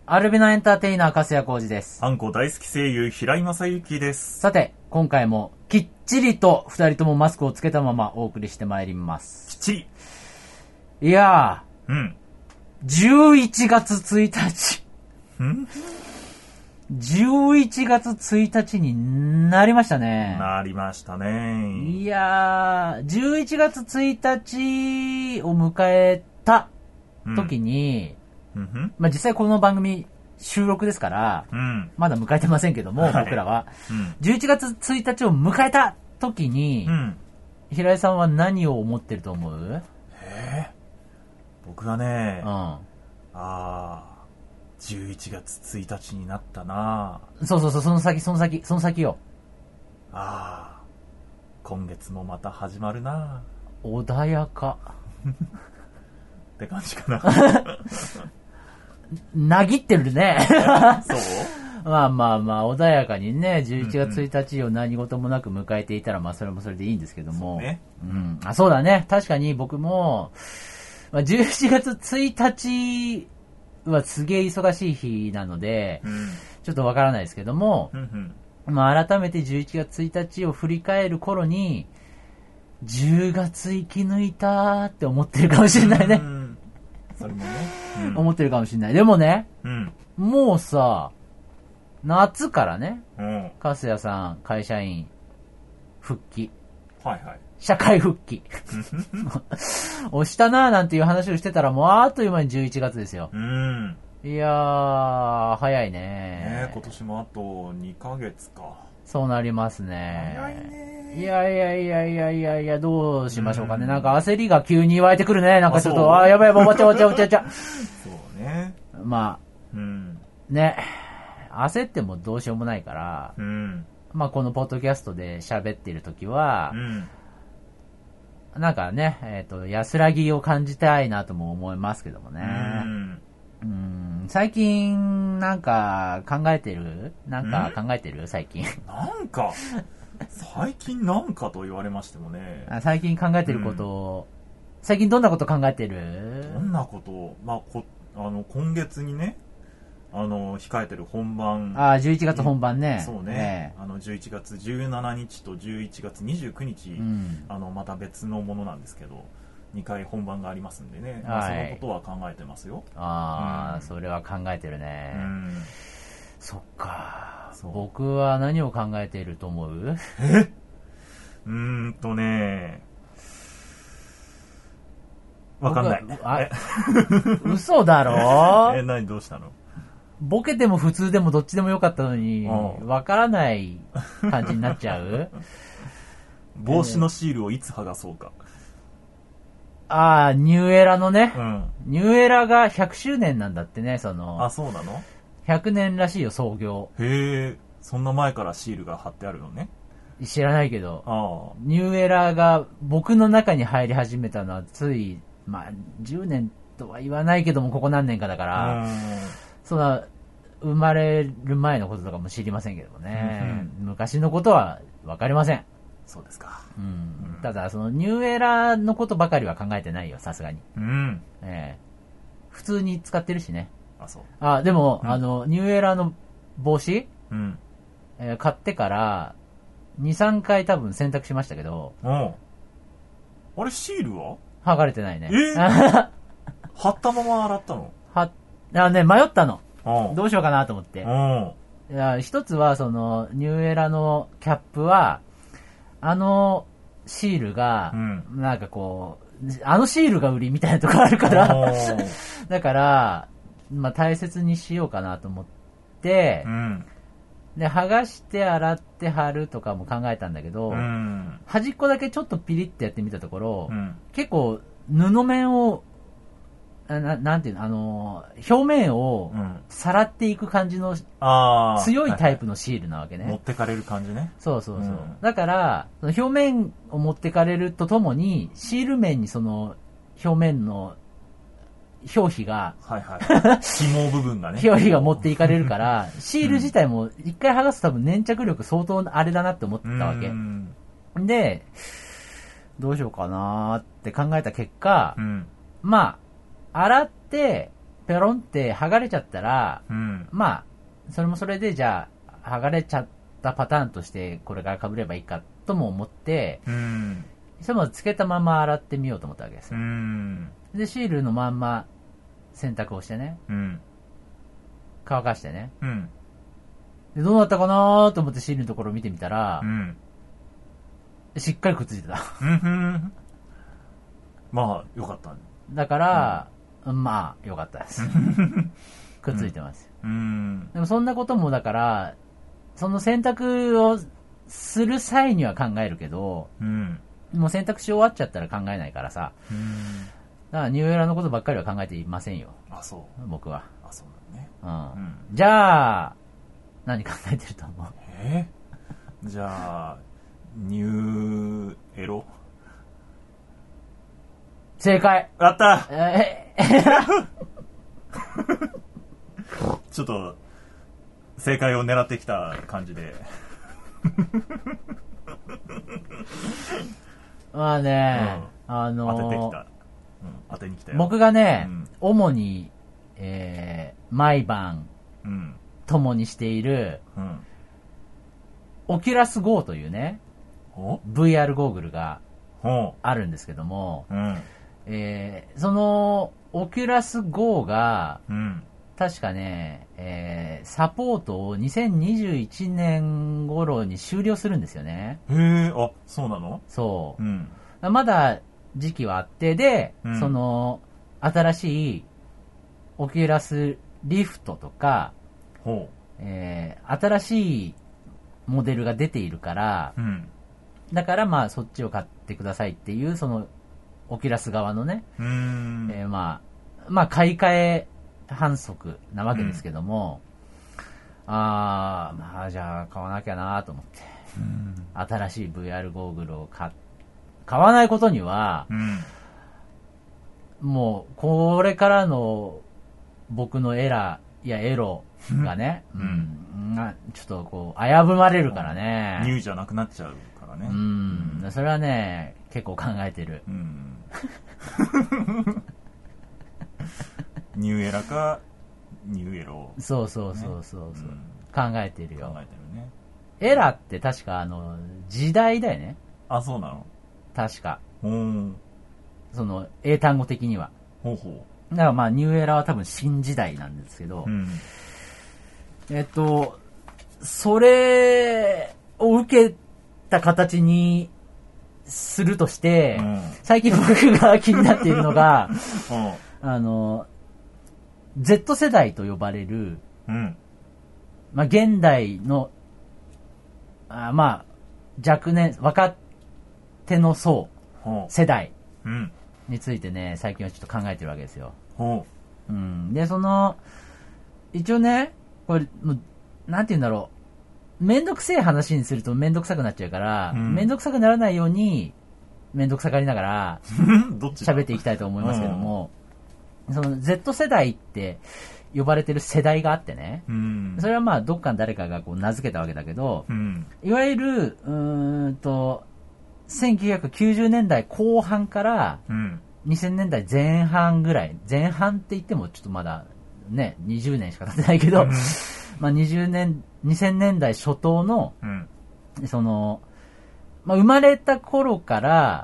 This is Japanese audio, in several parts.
アルビナエンターテイナー、粕谷浩二です。 あんこ大好き声優、平井正幸です。 さて、今回もきっちりと二人ともマスクをつけたままお送りしてまいります。 きっちり。いやー。 11月1日。11月1日になりましたね。 なりましたね。 いやー、11月1日を迎えた時に、まあ、実際この番組収録ですから、まだ迎えてませんけども、僕らは、11月1日を迎えた時に、平井さんは何を思ってると思う？ 僕はね、11月1日になったな。 そう、その先よ。 今月もまた始まるな。 穏やか。 って感じかな。 なぎってるね。 そうまあ、穏やかにね、11月1日を何事もなく迎えていたら、まあ、それもそれでいいんですけども。そうだね。確かに僕も、11月1日はすげえ忙しい日なので、ちょっとわからないですけども、まあ、改めて11月1日を振り返る頃に、10月生き抜いたーって思ってるかもしれないね。 それもね、 思ってるかもしれない。でもね、もうさ、夏からね、粕谷さん会社員復帰、社会復帰をしたなーなんていう話をしてたら、もうあっという間に11月ですよ。いやー、早いね。 今年もあと2ヶ月か。 そうなりますね。 早いね。 いや、どうしましょうかね。なんか焦りが急に湧いてくるね。なんかちょっと、やばい、おちゃ。 そうね。 まあ、ね、焦ってもどうしようもないから、まあこのポッドキャストで喋っているときは、なんかね、安らぎを感じたいなとも思いますけどもね。最近、なんか考えてる最近。 最近なんかと言われましてもね。 最近考えてることを、最近どんなこと考えてる？ どんなことを、まあ、今月にね、控えてる本番。 11月本番ね。 そうね。11月17日と11月29日、また別のものなんですけど、2回本番がありますんでね。そのことは考えてますよ。 それは考えてるね。そっか。僕は何を考えていると思う？ わかんない。 嘘だろ？ 何どうしたの？ ボケても普通でもどっちでもよかったのに、わからない感じになっちゃう？ 帽子のシールをいつ剥がそうか。 ニューエラのね。ニューエラが100周年なんだってね、 そうなの ？100年らしいよ、創業。 へえ、そんな前からシールが貼ってあるのね。 知らないけど、ニューエラが僕の中に入り始めたのはつい、10年とは言わないけども、ここ何年かだから、そんな、生まれる前のこととかも知りませんけどもね。昔のことはわかりません。 そうですか。 ただ、そのニューエラのことばかりは考えてないよ、さすがに。普通に使ってるしね。でも、ニューエラの帽子、買ってから2、3回多分洗濯しましたけど、 あれシールは剥がれてないね。 貼ったまま洗ったの？ 迷ったの。どうしようかなと思って。一つはそのニューエラのキャップはシールが、なんかこうシールが売りみたいなところあるからだから大切にしようかなと思って、で剥がして洗って貼るとかも考えたんだけど、端っこだけちょっとピリッとやってみたところ、結構布面をなんていうの、表面をさらっていく感じの強いタイプのシールなわけね。 持ってかれる感じね。 そう。だから、表面を持ってかれるとともに、シール面にその表面の表皮が、 紐部分がね。 表皮が持っていかれるから、シール自体も一回剥がすと多分粘着力相当あれだなって思ってたわけ。で、どうしようかなーって考えた結果、洗ってペロンって剥がれちゃったら、 うん、 まあ、それもそれでじゃあ、剥がれちゃったパターンとしてこれから被ればいいかとも思って、 うん、 それもつけたまま洗ってみようと思ったわけですよ。 うん、 で、シールのまんま洗濯をしてね、 うん、 乾かしてね。 うん、 で、どうなったかなと思ってシールのところを見てみたら、 うん、 しっかりくっついてた。 うん、まあ、よかった。 だから、まあ、よかったです。くっついてます。 うん、 でもそんなこともだから、その洗濯をする際には考えるけど、 うん、 もう洗濯し終わっちゃったら考えないからさ、 うん、 だからニューエラのことばっかりは考えていませんよ。 あ、そう。 僕は。 あ、そうだね。 うん。 うん、 じゃあ、何考えてると思う？ じゃあ、ニューエロ。 正解。 やったちょっと、正解を狙ってきた感じで。 まあね、 当ててきた。当てに来たよ。 僕がね、主に、毎晩、共にしている、オキュラス GO というね、VR ゴーグルがあるんですけども、その、オキュラス GO が、確かね、サポートを2021年頃に終了するんですよね。 あ、そうなの？ そう。まだ時期はあって、で、その、新しいオキュラスリフトとか、新しいモデルが出ているから、だからまあそっちを買ってくださいっていう、その、オキュラス側のね、まあ買い替え反則なわけですけども、まあじゃあ買わなきゃなと思って、新しい VR ゴーグルを買わないことには、もうこれからの僕のエロがね、ちょっとこう危ぶまれるからね。 ニューじゃなくなっちゃうからね。 それはね、結構考えてる。 ニューエラかニューエロ。 そう、考えてるよ。 考えてるね。 エラって確か時代だよね。 あ、そうなの？確か。その英単語的には。 ほうほう。だからまあニューエラは多分新時代なんですけど、それを受けた形にするとして、最近僕が気になっているのが、Z 世代と呼ばれる、まあ現代の、まあ若手の層、世代についてね、最近はちょっと考えてるわけですよ。で、一応ね、これ、なんて言うんだろう。めんどくせえ話にするとめんどくさくなっちゃうから、めんどくさくならないように、めんどくさがりながら、喋っていきたいと思いますけども、その Z 世代って呼ばれてる世代があってね、それはまあどっかの誰かがこう名付けたわけだけど、いわゆる、1990年代後半から、2000年代前半ぐらい、前半って言ってもちょっとまだね、20年しか経ってないけど、まあ2000年代初頭の、まあ生まれた頃から、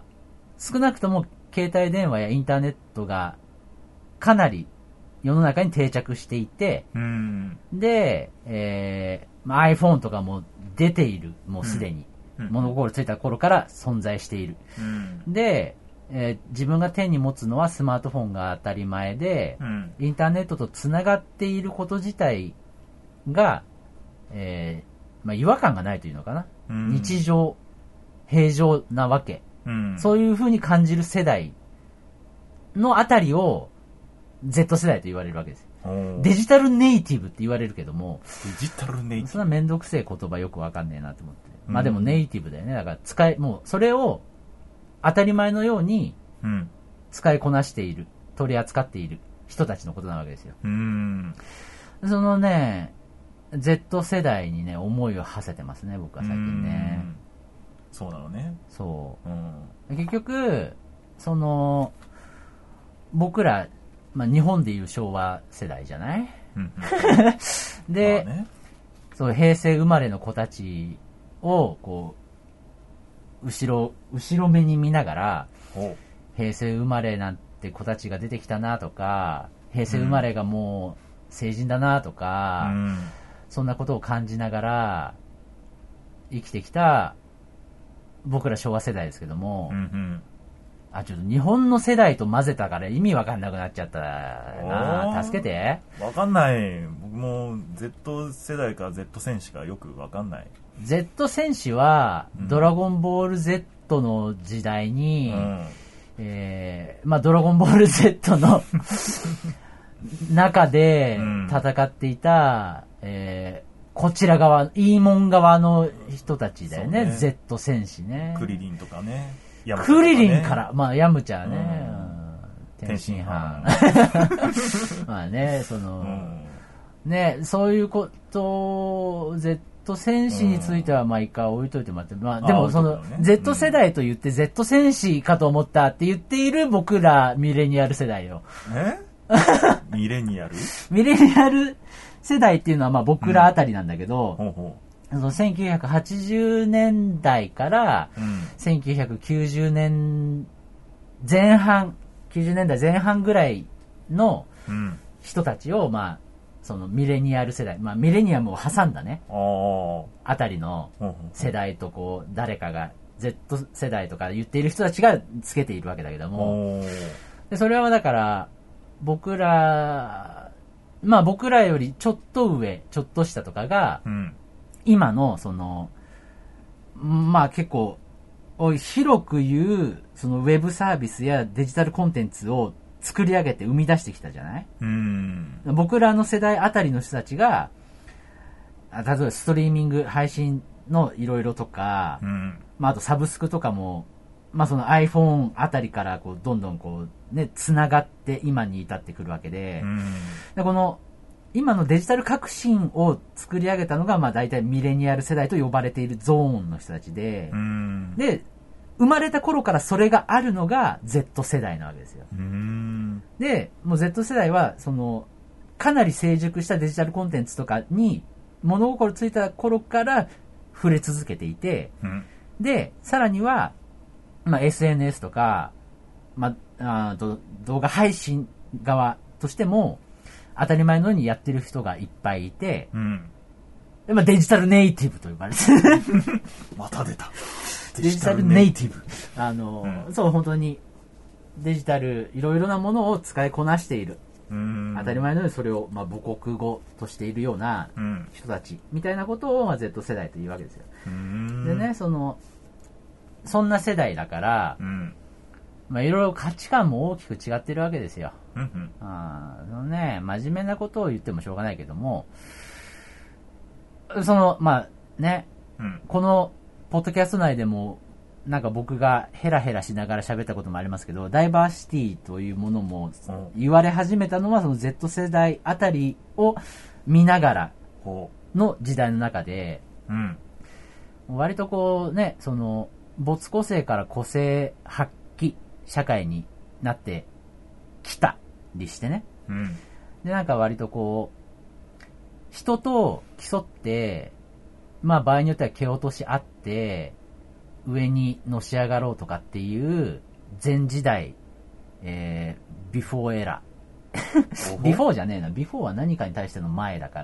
少なくとも携帯電話やインターネットがかなり世の中に定着していて、で、まあ、iPhone とかも出ている、もうすでに、物心ついた頃から存在している。で、自分が手に持つのはスマートフォンが当たり前で、インターネットとつながっていること自体が、まあ、違和感がないというのかな。日常、平常なわけ。そういう風に感じる世代のあたりを Z 世代と言われるわけです。デジタルネイティブって言われるけども、 デジタルネイティブ、 そんなめんどくせえ言葉よくわかんねえなと思って。まあでもネイティブだよね。だからもうそれを当たり前のように使いこなしている、取り扱っている人たちのことなわけですよ。そのね、Z 世代にね、思いを馳せてますね、僕は最近ね。 そうなのね。 そう。結局、僕らまあ日本でいう昭和世代じゃない、で、まあね、そう平成生まれの子たちをこう後ろ目に見ながら、平成生まれなんて子たちが出てきたなとか、平成生まれがもう成人だなとか、そんなことを感じながら生きてきた僕ら昭和世代ですけども、ちょっと日本の世代と混ぜたから意味わかんなくなっちゃったな。助けて。 わかんない。僕も Z 世代か Z 戦士かよくわかんない。 Z 戦士は、ドラゴンボール Z の時代に、まあドラゴンボール Z の中で戦っていた、こちら側、イーモン側の人たちだよね。Z 戦士ね。 クリリンとかね。 クリリンから、まあ、ヤムチャね、天津飯。まあね、ね、そういうことを、Z 戦士については、まあ、一回置いといてもらって、まあ、でもZ 世代と言って、Z 戦士かと思ったって言っている僕ら、ミレニアル世代よ。 ミレニアルミレニアル世代っていうのは、まあ、僕らあたりなんだけど、1980年代から1990年前半、90年代前半ぐらいの人たちを、まあ、そのミレニアル世代、まあミレニアムを挟んだね、あたりの世代とこう、誰かが Z 世代とか言っている人たちがつけているわけだけども、でそれはだから、僕らよりちょっと上、ちょっと下とかが、今のまあ結構広く言うそのウェブサービスやデジタルコンテンツを作り上げて生み出してきたじゃない？僕らの世代あたりの人たちが、例えばストリーミング配信のいろいろとか、まああとサブスクとかも、まあその iPhone あたりからこうどんどんこうね繋がって今に至ってくるわけで、でこの今のデジタル革新を作り上げたのが、まあ大体ミレニアル世代と呼ばれているゾーンの人たちで、で、生まれた頃からそれがあるのが Z 世代なわけですよ。で、もう Z 世代は、かなり成熟したデジタルコンテンツとかに物心ついた頃から触れ続けていて、で、さらには、まあ SNS とか、まあ、動画配信側としても、当たり前のようにやってる人がいっぱいいて、でまあ、デジタルネイティブと呼ばれてまた出たデジタルネイティブ、そう本当にデジタルいろいろなものを使いこなしている、当たり前のようにそれを、まあ、母国語としているような人たちみたいなことを、まあ、Z 世代というわけですよ。でね、そんな世代だから、まあ、いろいろ価値観も大きく違ってるわけですよ。ね、真面目なことを言ってもしょうがないけども、まあね、このポッドキャスト内でもなんか僕がヘラヘラしながら喋ったこともありますけど、ダイバーシティというものも言われ始めたのはその Z 世代あたりを見ながらの時代の中で、割とこうね、没個性から個性発揮社会になってきたりしてね、でなんか割とこう人と競って、まあ場合によっては蹴落とし合って上にのし上がろうとかっていう前時代、ビフォーエラービフォーじゃねえな、ビフォーは何かに対しての前だから、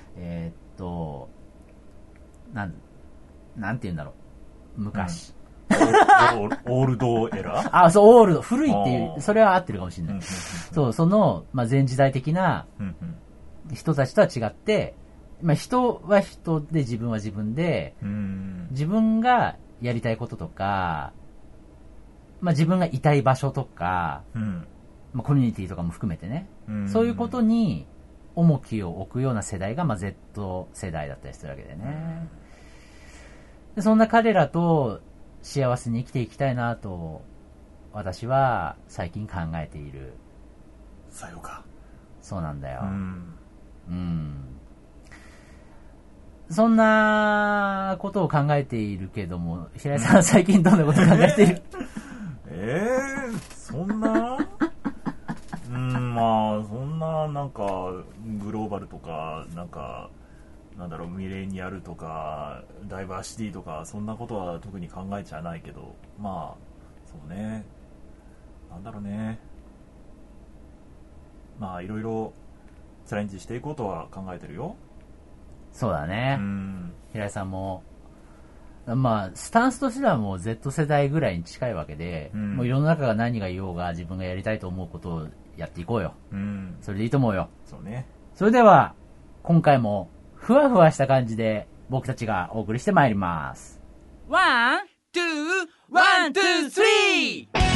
なんて言うんだろう、昔、 オールドエラー？ そう、オールド。古いっていう、それは合ってるかもしれない。そう、まあ、前時代的な人たちとは違って、まあ、人は人で自分は自分で、自分がやりたいこととか、まあ、自分がいたい場所とか、まあ、コミュニティとかも含めてね、そういうことに重きを置くような世代が、まあ、Z 世代だったりするわけでね。でそんな彼らと幸せに生きていきたいなと私は最近考えている。 さよか。 そうなんだよ。そんなことを考えているけども、平井さんは最近どんなことを考えている？ そんなルとかなんかなんだろうミレニアルとかダイバーシティとかそんなことは特に考えちゃないけど、まあそうね、なんだろうね、まあいろいろチャレンジしていこうとは考えてるよ。 そうだね。平井さんもまあスタンスとしてはもう Z 世代ぐらいに近いわけで、もう世の中が何が言おうが自分がやりたいと思うことをやっていこうよ。それでいいと思うよ。 そうね。 それでは今回もふわふわした感じで僕たちがお送りしてまいります。 ワン、ツー、ワン、ツー、スリー。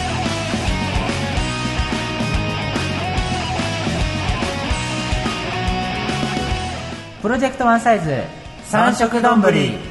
プロジェクトワンサイズ三色丼。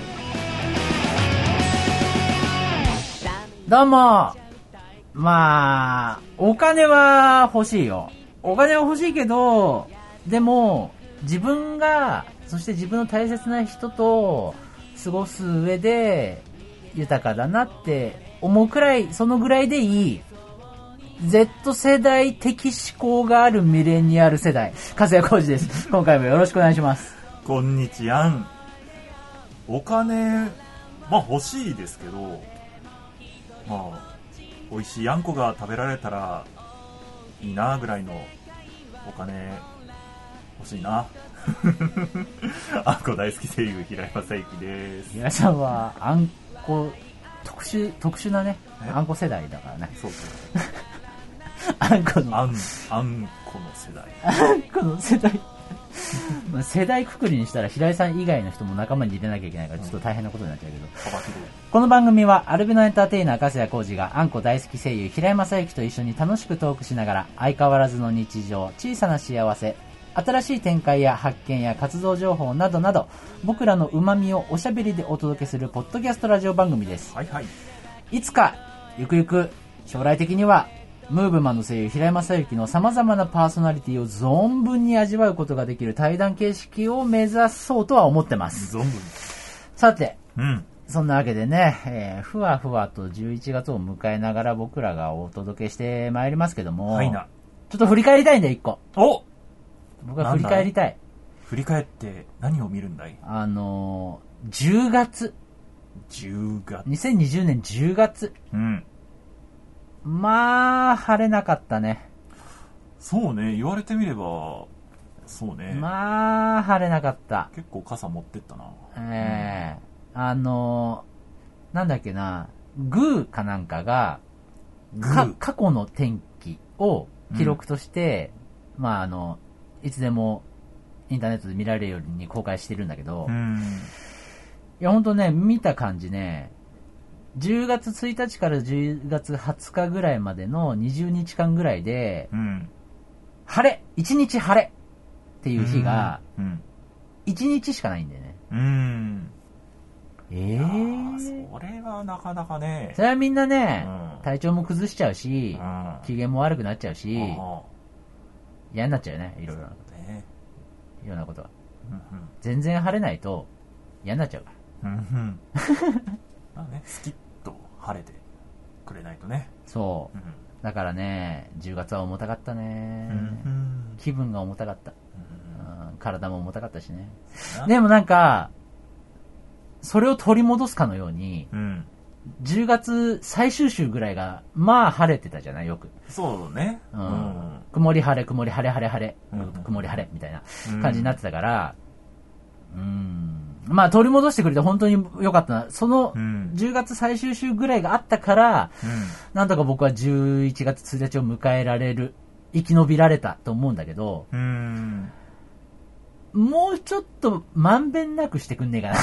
どうも。まあお金は欲しいよ。お金は欲しいけど、でも自分がそして自分の大切な人と過ごす上で豊かだなって思うくらい、そのぐらいでいい Z 世代的思考があるミレニアル世代、粕谷浩二です。今回もよろしくお願いします。 こんにちは。お金まあ欲しいですけど、まあ美味しいあんこが食べられたらいいなぐらいのお金欲しいな。あんこ大好き声優平井正幸です。 平井さんはあんこ特殊なね、あんこ世代だからね。 そうそう。 あんこのあんこの世代。 あんこの世代。まあ世代くくりにしたら平井さん以外の人も仲間に入れなきゃいけないからちょっと大変なことになっちゃうけど、この番組はアルビノエンターテイナー粕谷浩二があんこ大好き声優平井正幸と一緒に楽しくトークしながら相変わらずの日常、小さな幸せ、新しい展開や発見や活動情報などなど僕らの旨味をおしゃべりでお届けするポッドキャストラジオ番組です。 はいはい。 いつかゆくゆく将来的にはムーブマンの声優平井正幸の様々なパーソナリティを存分に味わうことができる対談形式を目指そうとは思ってます。 存分。 さて、そんなわけでね、ふわふわと11月を迎えながら僕らがお届けしてまいりますけども、 はいな。 ちょっと振り返りたいんだよ、一個。 お、 僕は振り返りたい。 振り返って何を見るんだい ？10月。2020年10月。まあ、晴れなかったね。 そうね、言われてみれば、そうね。 まあ、晴れなかった。 結構傘持ってったな。 なんだっけな、グーかなんかが、過去の天気を記録として、まあいつでもインターネットで見られるように公開してるんだけど、いやほんとね、見た感じね、10月1日から10月20日ぐらいまでの20日間ぐらいで、晴れ、1日晴れっていう日が、1日しかないんだよね。 それはなかなかね。 それはみんなね、体調も崩しちゃうし、機嫌も悪くなっちゃうし、嫌になっちゃうよね、いろいろなことね。いろんなことは。全然晴れないと嫌になっちゃうから。 まあね、スキッと晴れてくれないとね。 そう。だからね、10月は重たかったね。気分が重たかった。体も重たかったしね。でもなんか、それを取り戻すかのように、10月最終週ぐらいが、まあ晴れてたじゃない、よく。 そうね。 曇り晴れ、曇り晴れ晴れ晴れ、曇り晴れみたいな感じになってたから、まあ取り戻してくれて本当に良かったな。その10月最終週ぐらいがあったから、なんとか僕は11月1日を迎えられる、生き延びられたと思うんだけど、もうちょっとまんべんなくしてくんねえかな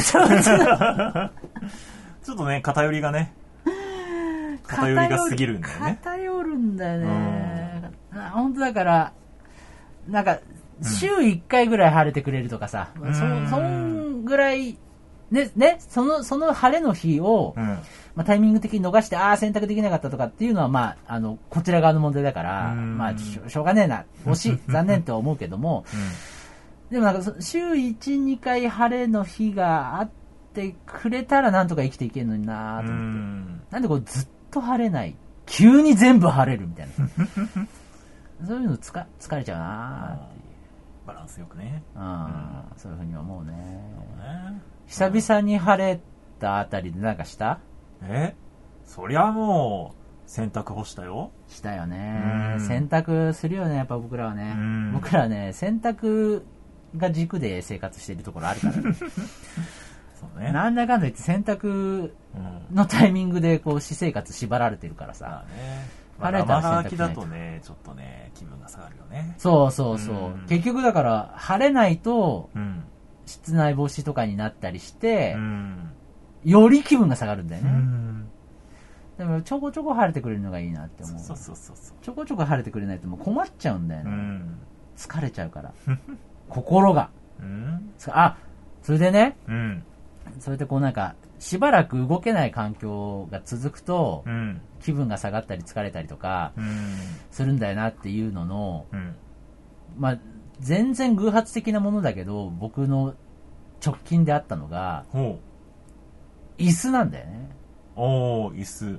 ちょっとね、偏りがね、偏りが過ぎるんだよね。 偏るんだよね。本当だから、なんか、週1回ぐらい晴れてくれるとかさ、そんぐらい、ね、その晴れの日を、まあ、タイミング的に逃して、洗濯できなかったとかっていうのは、まあ、こちら側の問題だから、まあ、しょうがねえな、惜しい、残念とは思うけども、でもなんか、週1、2回晴れの日があってくれたらなんとか生きていけるのになと思って。なんでこうずっと晴れない、急に全部晴れるみたいな。そういうの疲れちゃうなっていう。 バランスよくね。 そういうふうに思うね。久々に晴れたあたりでなんかした？ そりゃもう洗濯干したよ。 したよね。洗濯するよね、やっぱ僕らはね。僕らはね、洗濯が軸で生活しているところあるからね。そうね。なんだかんだ言って洗濯のタイミングでこう私生活縛られてるからさ。 晴れたら洗濯しないと。だとね、ちょっとね、気分が下がるよね。 そうそうそう。結局だから晴れないと、室内干しとかになったりして、より気分が下がるんだよね。でもちょこちょこ晴れてくれるのがいいなって思う。そうちょこちょこ晴れてくれないともう困っちゃうんだよね。疲れちゃうから。心が。それでね、それでこうなんか、しばらく動けない環境が続くと、気分が下がったり疲れたりとか、するんだよなっていうのの、まあ、全然偶発的なものだけど、僕の直近であったのが、椅子なんだよね。 椅子。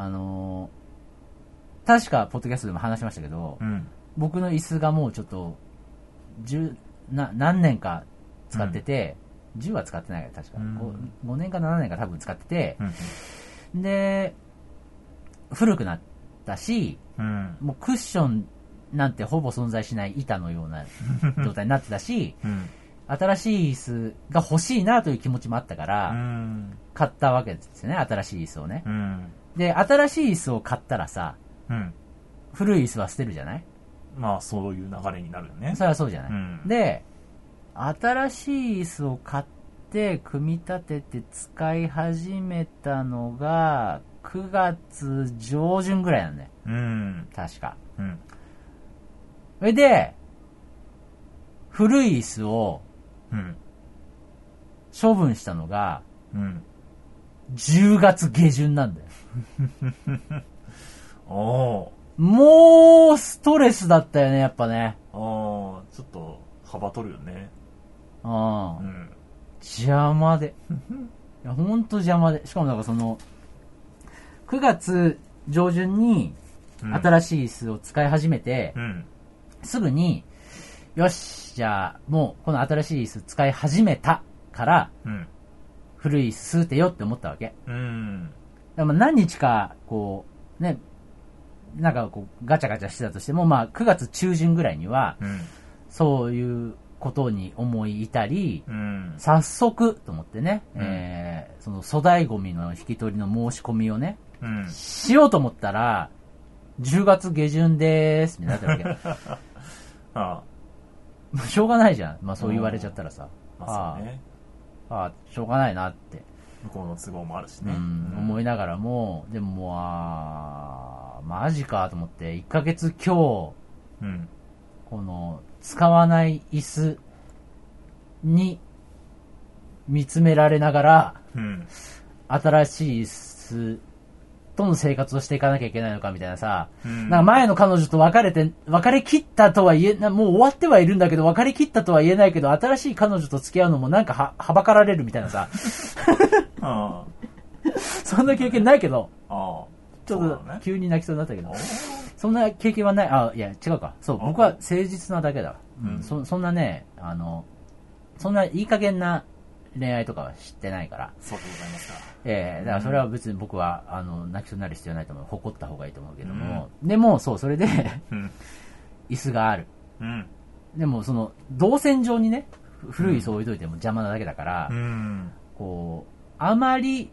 確か、ポッドキャストでも話しましたけど、僕の椅子がもうちょっと、何年か使ってて、10は使ってないから確か、5年か7年か多分使ってて、で、古くなったし、もうクッションなんてほぼ存在しない板のような状態になってたし、新しい椅子が欲しいなという気持ちもあったから、買ったわけですよね、新しい椅子をね。で、新しい椅子を買ったらさ、古い椅子は捨てるじゃない？ まあ、そういう流れになるよね。 それはそうじゃない。で、新しい椅子を買って、組み立てて使い始めたのが、9月上旬ぐらいなんだよ。確か。それで、古い椅子を、処分したのが、10月下旬なんだよ。もう、ストレスだったよね、やっぱね。 ちょっと、幅取るよね。 邪魔で。いや、ほんと邪魔で。しかもなんかその、9月上旬に、新しい椅子を使い始めて、すぐに、よし、じゃあ、もう、この新しい椅子使い始めたから、古い椅子吸うてよって思ったわけ。でも何日か、こう、ね、なんかこう、ガチャガチャしてたとしても、まあ、9月中旬ぐらいには、そういうことに思い至り、早速、と思ってね、その粗大ゴミの引き取りの申し込みをね、しようと思ったら、10月下旬でーす、みたいになってるわけ。しょうがないじゃん。まあそう言われちゃったらさ。しょうがないなって。 向こうの都合もあるしね。 思いながらも、でもマジかと思って、1ヶ月今日、この、使わない椅子に見つめられながら、新しい椅子との生活をしていかなきゃいけないのかみたいなさ、なんか前の彼女と別れ切ったとは言え、もう終わってはいるんだけど、別れ切ったとは言えないけど、新しい彼女と付き合うのもなんかはばかられるみたいなさ。そんな経験ないけど、ちょっと急に泣きそうになったけど、そんな経験はない。いや、違うか。そう、僕は誠実なだけだ。そんなね、そんないい加減な恋愛とかは知ってないから。 そうでございますか。 だからそれは別に僕は、泣きそうになる必要ないと思う。誇った方がいいと思うけども。でも、そう、それで、椅子がある。でも、その、動線上にね、古い椅子置いといても邪魔なだけだから、こう、あまり、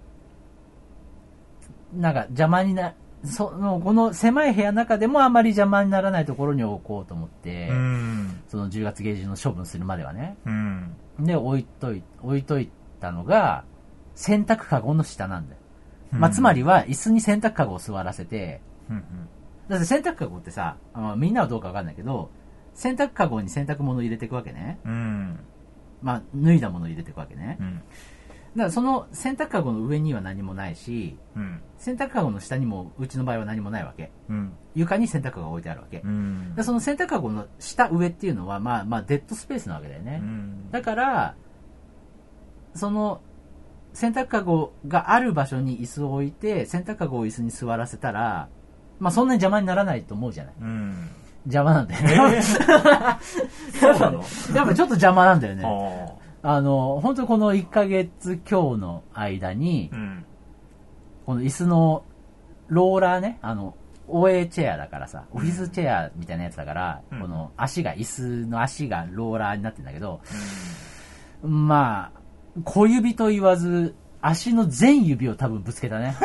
なんか邪魔にこの狭い部屋の中でもあまり邪魔にならないところに置こうと思って、その10月下旬の処分するまではね。で、置いといたのが、洗濯かごの下なんだよ。まあ、つまりは、椅子に洗濯かごを座らせて、だって洗濯かごってさ、みんなはどうかわかんないけど、洗濯かごに洗濯物を入れていくわけね。まあ、脱いだものを入れていくわけね。だからその洗濯かごの上には何もないし、洗濯かごの下にもうちの場合は何もないわけ。床に洗濯かごが置いてあるわけ。でその洗濯かごの下上っていうのはまあデッドスペースなわけだよね。だからその洗濯かごがある場所に椅子を置いて洗濯かごを椅子に座らせたら、まあそんなに邪魔にならないと思うじゃない。 邪魔なんだよね。 そうなのやっぱちょっと邪魔なんだよね。 あ本当にこの1ヶ月強の間に、 うん、 この椅子のローラーね、OA チェアだからさ、オフィスチェアみたいなやつだから、この椅子の足がローラーになってるんだけど、まあ、小指と言わず、足の全指を多分ぶつけたね。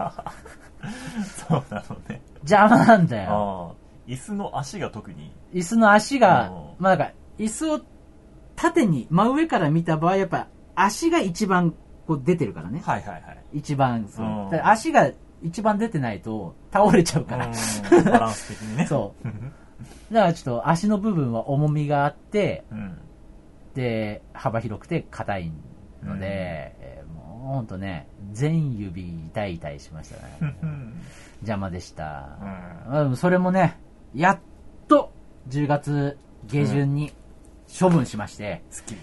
そうなのね。 邪魔なんだよ。 椅子の足が特に。 椅子の足が、まあなんか、椅子を縦に、真上から見た場合、やっぱ足が一番こう出てるからね。 はいはいはい。 一番、そう。足が一番出てないと倒れちゃうから。 バランス的にね。 そう。だからちょっと足の部分は重みがあって、で、幅広くて硬いので、もうほんとね、全指痛い痛いしましたね。邪魔でした。それもね、やっと10月下旬に処分しまして、 すっきり。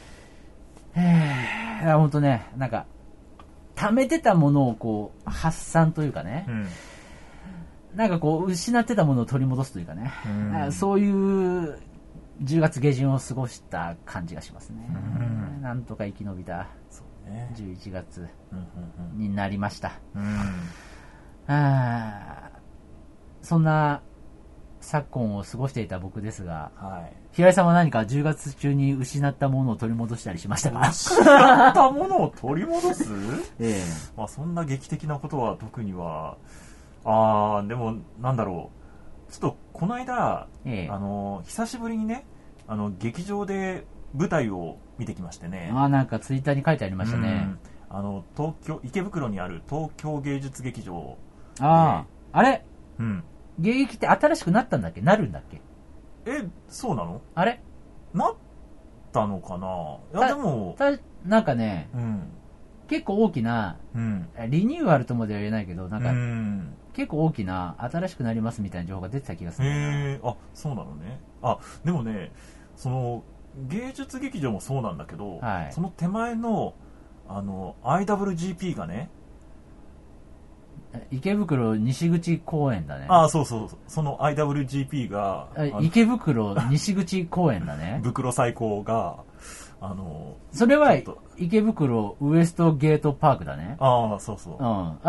ほんとね、なんか、溜めてたものをこう、発散というかね、なんかこう、失ってたものを取り戻すというかね、そういう10月下旬を過ごした感じがしますね。なんとか生き延びた11月になりました。そんな昨今を過ごしていた僕ですが、平井さんは何か10月中に失ったものを取り戻したりしましたか？ 失ったものを取り戻すまあそんな劇的なことは特には、でもなんだろう、ちょっとこの間、久しぶりにね、劇場で舞台を見てきましてね。 なんかツイッターに書いてありましたね。 東京、池袋にある東京芸術劇場。 あれ、芸劇って新しくなったんだっけ？なるんだっけ？ そうなの？ あれ？ なったのかな？いやでもなんかね、結構大きな、リニューアルともでは言えないけど、なんか、結構大きな新しくなりますみたいな情報が出てた気がする。 そうなのね。でもね、その芸術劇場もそうなんだけど、その手前のIWGP がね、 池袋西口公園だね。 そうそう、その IWGP が池袋西口公園だね。 袋最高がそれは池袋ウエストゲートパークだね。 そうそう。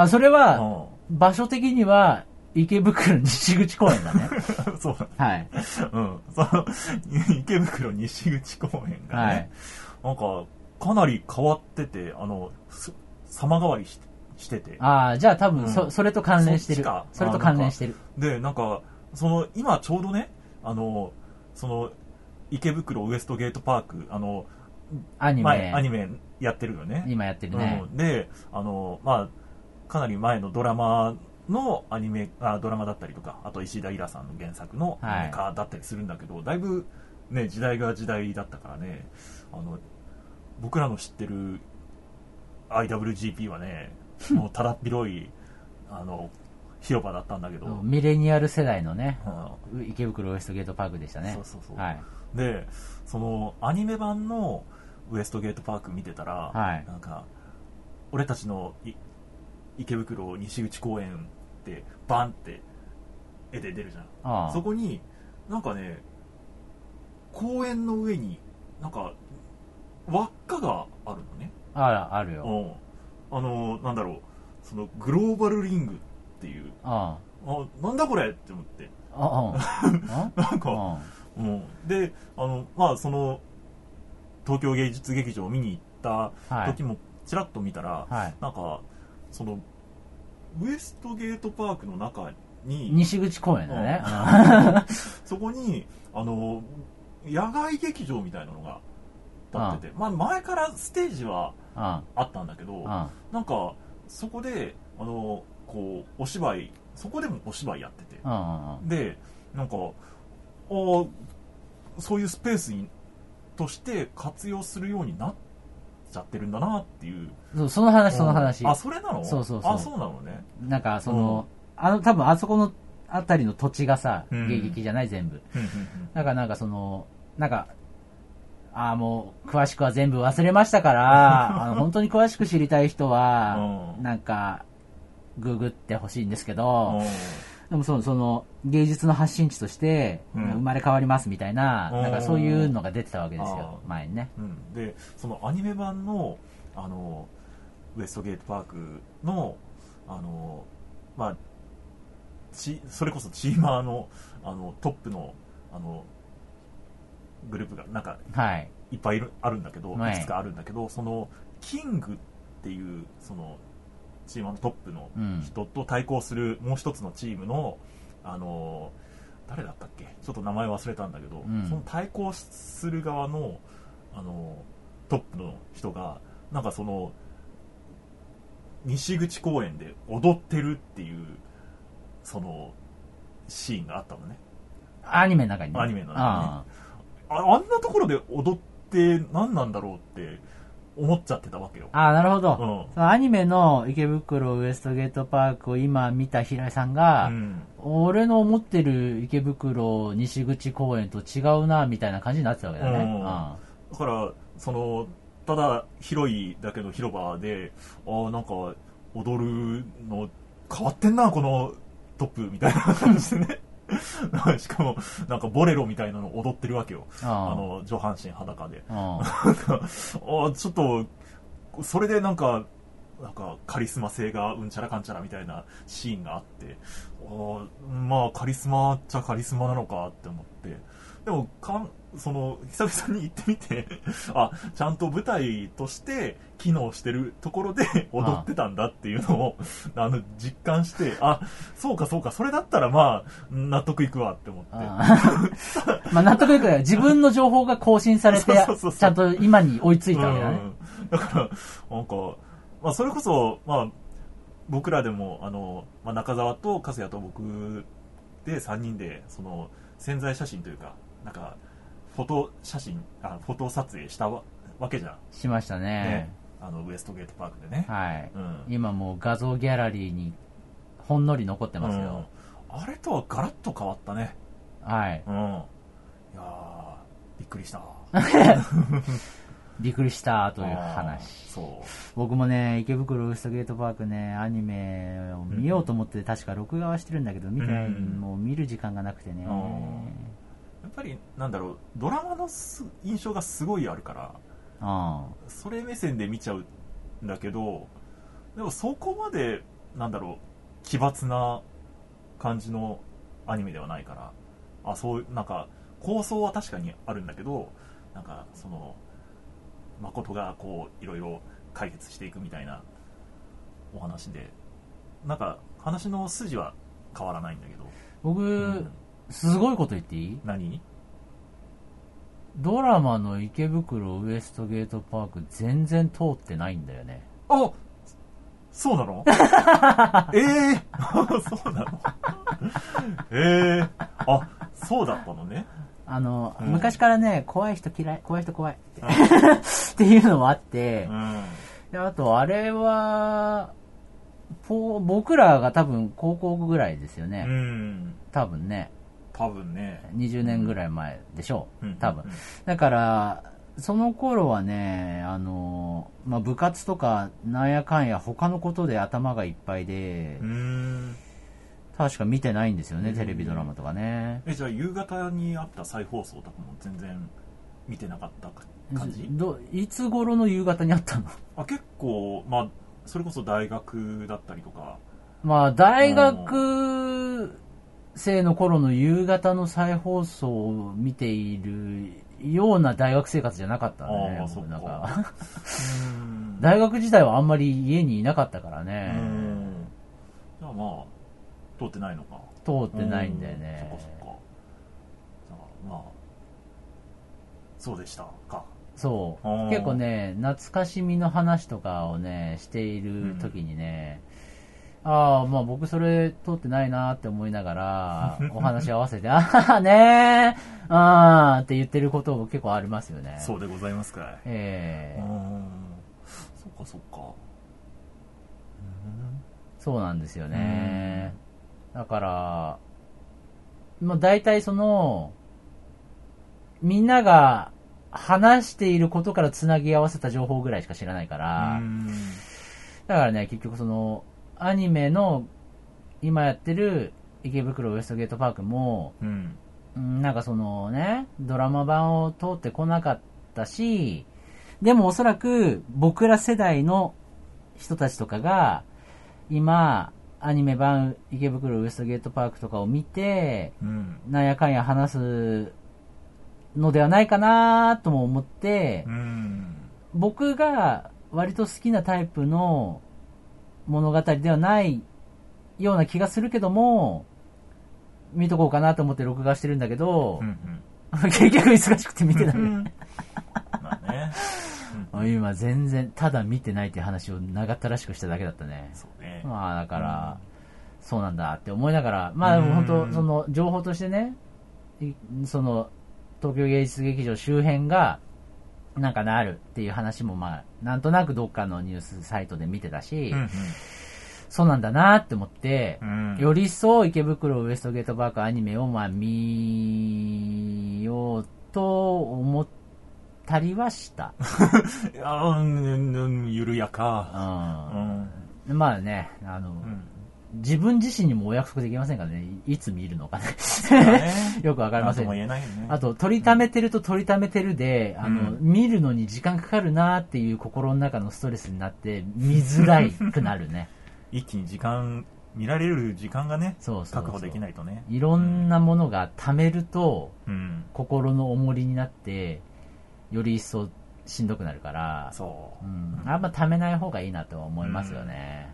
それは場所的には池袋西口公園だね。 そうだ。はい。その池袋西口公園がね、なんかかなり変わってて、様変わりしてて。 じゃあ多分それと関連してる。それと関連してる。 で、なんか今ちょうどね、その池袋ウエストゲートパーク、アニメやってるよね。 今やってるね。 で、かなり前のドラマのドラマだったりとか、あと石田イラさんの原作のアニメ化だったりするんだけど、だいぶね、時代が時代だったからね、僕らの知ってる IWGP はね、もうただっ広い広場だったんだけど、 ミレニアル世代のね、池袋ウエストゲートパークでしたね。 そう、で、そのアニメ版のウエストゲートパーク見てたら、なんか俺たちの池袋西口公園ってバンって絵で出るじゃん。そこになんかね、公園の上になんか輪っかがあるのね。 あるよ。 なんだろう、そのグローバルリングっていう、なんだこれって思って、なんか、で、その東京芸術劇場を見に行った時もちらっと見たら、なんかそのウエストゲートパークの中に西口公園だね。 そこに野外劇場みたいなのが立ってて、前からステージはあったんだけど、なんかそこでこうお芝居、そこでもお芝居やってて、でなんかそういうスペースとして活用するようになっちゃってるんだなっていう。 その話。 それなの？そうなのね。 なんか多分あそこのあたりの土地がさ、芸劇じゃない全部。なんかもう詳しくは全部忘れましたから本当に詳しく知りたい人はなんかググってほしいんですけど、 でもその芸術の発信地として生まれ変わりますみたいな、なんかそういうのが出てたわけですよ、前にね。 で、そのアニメ版のウエストゲートパークのまあそれこそチーマーのトップのグループがなんかいっぱいあるんだけど、いくつかあるんだけど、そのキングっていうそのチームのトップの人と対抗するもう一つのチームの誰だったっけ、ちょっと名前忘れたんだけど、その対抗する側のトップの人がなんかその西口公園で踊ってるっていうそのシーンがあったのね。 アニメの中にね。 アニメの中にね。あんなところで踊って何なんだろうって思っちゃってたわけよ。 なるほど。そのアニメの池袋ウエストゲートパークを今見た平井さんが、俺の思ってる池袋西口公園と違うなみたいな感じになってたわけだね。 だからそのただ広いだけの広場でなんか踊るの変わってんなこのトップみたいな感じでねしかもなんかボレロみたいなの踊ってるわけよ。上半身裸でちょっとそれでなんかカリスマ性がうんちゃらかんちゃらみたいなシーンがあって、まあカリスマっちゃカリスマなのかって思って、でもその久々に行ってみてちゃんと舞台として機能してるところで踊ってたんだっていうのを実感して、そうかそれだったらまあ納得いくわって思ってまあ納得いくよ。自分の情報が更新されてちゃんと今に追いついたわけだね。 だからなんか、まあ、それこそ、まあ、僕らでもまあ、中澤と粕谷と僕で3人でその宣材写真というかなんかフォト撮影したわけじゃん。 しましたね。 ウエストゲートパークでね。 今もう画像ギャラリーにほんのり残ってますよ。 あれとはガラッと変わったね。いやびっくりしたびっくりしたという話。僕もね、池袋ウエストゲートパークね、アニメを見ようと思って確か録画はしてるんだけど、もう見る時間がなくてね。 やっぱりなんだろう、ドラマの印象がすごいあるから、それ目線で見ちゃうんだけど、でもそこまでなんだろう奇抜な感じのアニメではないから、そういうなんか構想は確かにあるんだけど、なんかその誠がこういろいろ解決していくみたいなお話で、なんか話の筋は変わらないんだけど、 僕、すごいこと言っていい？ 何？ ドラマの池袋ウエストゲートパーク全然通ってないんだよね。 そうなの？そうなの？そうだったのね。 昔からね、怖い人嫌い、怖い人怖いっていうのもあって、であとあれは僕らが多分高校ぐらいですよね。多分ね20年ぐらい前でしょう、多分。だからその頃はね、まあ、部活とかなんやかんや他のことで頭がいっぱいで、確か見てないんですよね、テレビドラマとかね。 じゃあ夕方にあった再放送とかも全然見てなかった感じ？ いつ頃の夕方にあったの？ 結構、まあそれこそ大学だったりとか。 まあ大学生の頃の夕方の再放送を見ているような大学生活じゃなかったね。なんか大学自体はあんまり家にいなかったからね。 じゃあまあ通ってないのか。 通ってないんだよね。 そっか。じゃあまあそうでしたか。 そう結構ね、懐かしみの話とかをねしている時にね、まあ僕それ通ってないなって思いながらお話合わせてねーって言ってることも結構ありますよね。 そうでございますか。そっかそっか。 そうなんですよね。だからまあ大体そのみんなが話していることからつなぎ合わせた情報ぐらいしか知らないから、だからね結局そのアニメの今やってる池袋ウエストゲートパークも、 うん。 なんかそのね、ドラマ版を通ってこなかったし、でもおそらく僕ら世代の人たちとかが、今、アニメ版池袋ウエストゲートパークとかを見て、 うん。 なんやかんや話すのではないかなとも思って、 うん。 僕が割と好きなタイプの物語ではないような気がするけども、見とこうかなと思って録画してるんだけど、 うん結局忙しくて見てない。 まあね。 今全然ただ見てないっていう話を長ったらしくしただけだったね。 そうね。 まあだから、そうなんだって思いながら、まあでも本当その情報としてね、その東京芸術劇場周辺がなんかなるっていう話もまあなんとなくどっかのニュースサイトで見てたし、そうなんだなって思って、より一層池袋ウエストゲートパークアニメをまあ見ようと思ったりはした。 いや緩やか。 まあね、自分自身にもお約束できませんからね、いつ見るのかね。よくわかりません。あと、取りためてると取りためてるで、見るのに時間かかるなっていう心の中のストレスになって、見づらくなるね。 一気に見られる時間がね、確保できないとね。 いろんなものが溜めると、心の重りになって、より一層しんどくなるから、あんま溜めない方がいいなとは思いますよね。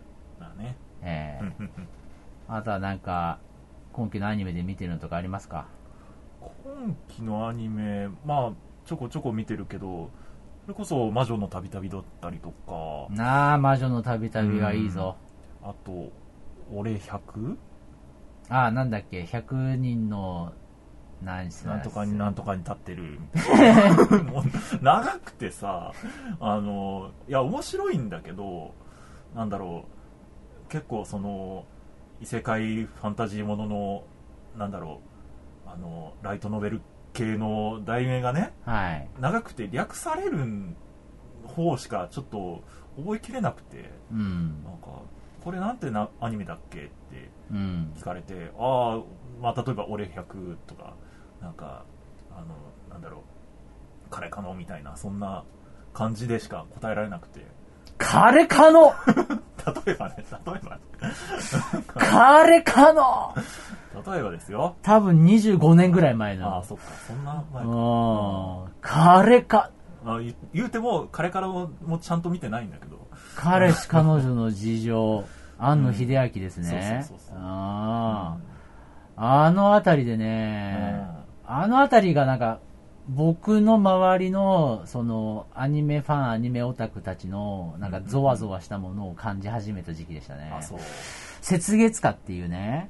あとはなんか、今期のアニメで見てるのとかありますか？ 今期のアニメ、まあ、ちょこちょこ見てるけど、それこそ魔女のたびたびだったりとか。 魔女のたびたびはいいぞ。 あと、俺 100？ なんだっけ、100人の、 なんとかに立ってるみたいな。もう長くてさ、いや、面白いんだけど、なんだろう、結構その、異世界ファンタジーものの、なんだろう、ライトノベル系の題名がね、長くて略される方しかちょっと覚えきれなくて、なんか、これなんてアニメだっけって聞かれて、例えば俺100とか、なんか、なんだろう、彼かのみたいな、そんな感じでしか答えられなくて。 彼かの例えば。 彼かの例えばですよ。 多分25年ぐらい前の。 そっか、そんな前か。彼か。 言うても、彼からもちゃんと見てないんだけど。 彼氏彼女の事情、庵野秀明ですね。あのあたりでね、あのあたりがなんか、僕の周りの、その、アニメファン、アニメオタクたちの、なんか、ゾワゾワしたものを感じ始めた時期でしたね。雪月花っていうね、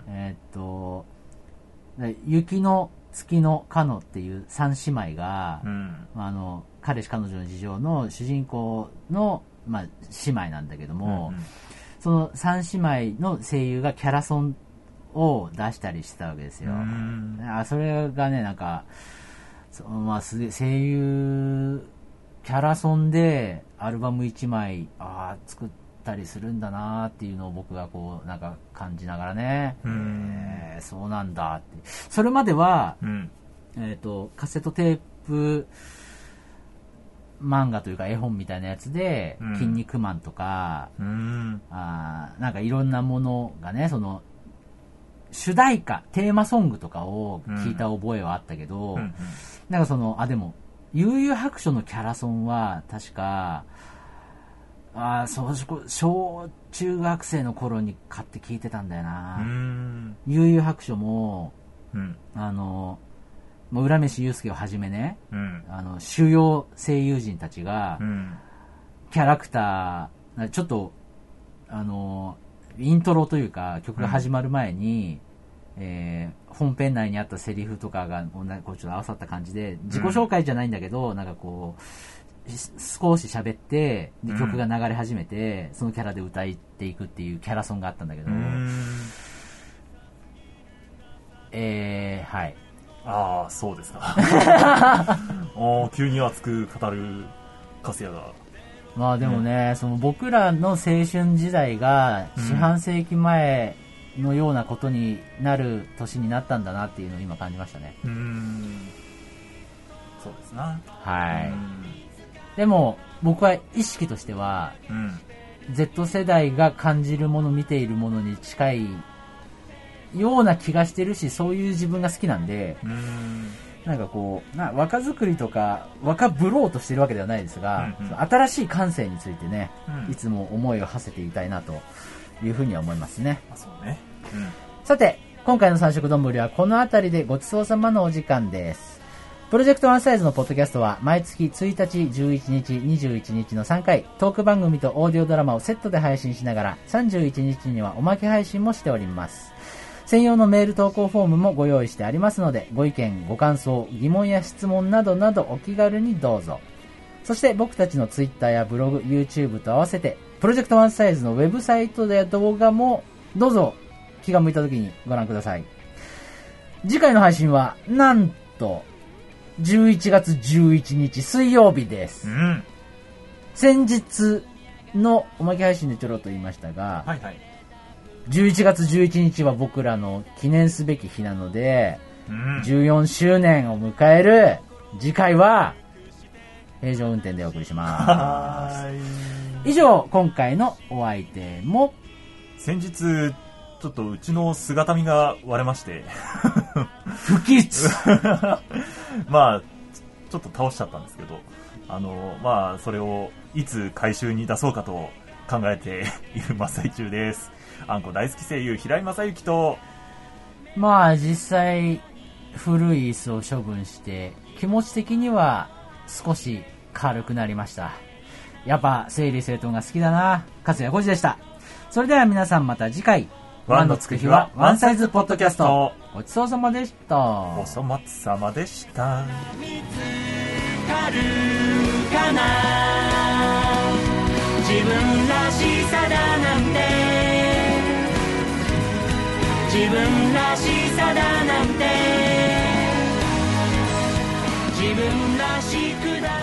雪の月のかのっていう三姉妹が、彼氏彼女の事情の主人公の、まあ、姉妹なんだけども、その三姉妹の声優がキャラソンを出したりしてたわけですよ。それがね、なんか、まあ、声優キャラソンでアルバム1枚作ったりするんだなっていうのを僕がこうなんか感じながらね、そうなんだって。それまでは、カセットテープ漫画というか絵本みたいなやつで、筋肉マンとか、なんかいろんなものがね、その主題歌テーマソングとかを聞いた覚えはあったけど、なんかそのでも悠々白書のキャラソンは確か小中学生の頃に買って聞いてたんだよな。悠々白書も、浦飯祐介をはじめね、主要声優陣たちが、キャラクターちょっとイントロというか曲が始まる前に、本編内にあったセリフとかがこうちょっと合わさった感じで自己紹介じゃないんだけど、なんかこう少し喋ってで曲が流れ始めて、そのキャラで歌っていくっていうキャラソンがあったんだけど、はい。 そうですか。急に熱く語るカスヤが。 まあでもね、その僕らの青春時代が四半世紀前のようなことになる年になったんだなっていうのを今感じましたね。 そうですな。 はい。でも僕は意識としては、Z 世代が感じるもの見ているものに近いような気がしてるし、そういう自分が好きなんで、なんかこう若作りとか若ぶろうとしてるわけではないですが、新しい感性についてね、いつも思いを馳せていたいなというふうには思いますね。 そうね。 さて今回の三色丼はこの辺りでごちそうさまのお時間です。プロジェクトワンサイズのポッドキャストは毎月1日、11日、21日の3回トーク番組とオーディオドラマをセットで配信しながら、31日にはおまけ配信もしております。専用のメール投稿フォームもご用意してありますので、ご意見、ご感想、疑問や質問などなどお気軽にどうぞ。そして僕たちの Twitter やブログ、YouTube と合わせてプロジェクトワンサイズのウェブサイトや動画もどうぞ気が向いた時にご覧ください。次回の配信はなんと11月11日水曜日です。先日のおまけ配信でちょろっと言いましたが、11月11日は僕らの記念すべき日なので、14周年を迎える次回は平常運転でお送りします。以上今回のお相手も、 先日ちょっとうちの姿見が割れまして不吉まあちょっと倒しちゃったんですけど、まあそれをいつ回収に出そうかと考えている真っ最中です。あんこ大好き声優平井正幸と、 まあ実際古い椅子を処分して気持ち的には少し軽くなりました。やっぱ整理整頓が好きだな。勝谷浩司でした。それでは皆さんまた次回、ワンのつく日はワンサイズポッドキャスト、ごちそうさまでした。 お粗末様でした。 見つかるかな、自分らしさだなんて、自分らしさだなんて、自分らしくだ